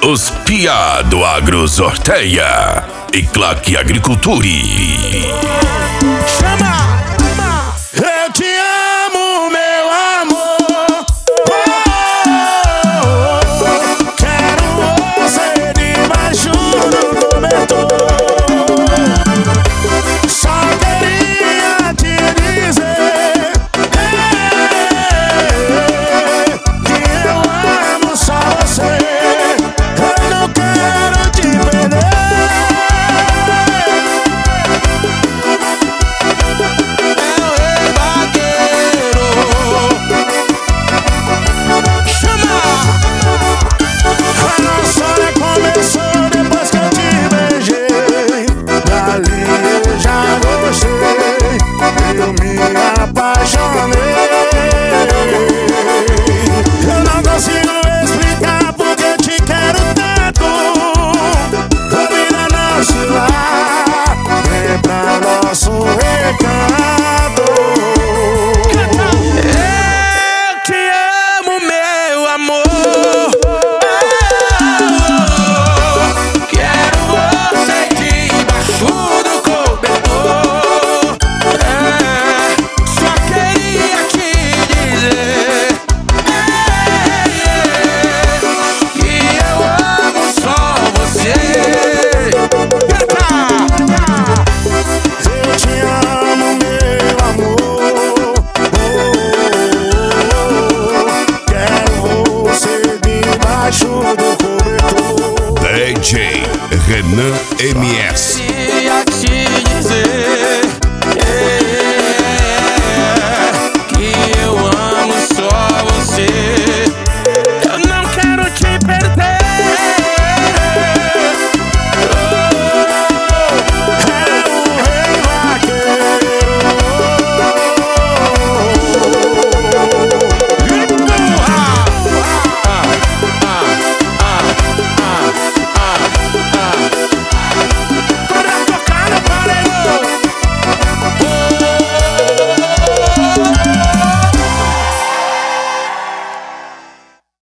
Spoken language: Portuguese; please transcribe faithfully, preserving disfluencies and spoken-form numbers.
Os Pia do Agro sorteia e Claque Agriculture. Chama! Eu te amo, meu amor. Oh, quero você debaixo do cobertor. Só queria te dizer hey, que eu amo só você. Eu não quero te perder. Apaixonei. Eu não consigo explicar porque te quero tanto. A vida não se lá, vem pra nosso recanto. Eu te amo, meu amor. Quero você debaixo do cobertor. D J Renan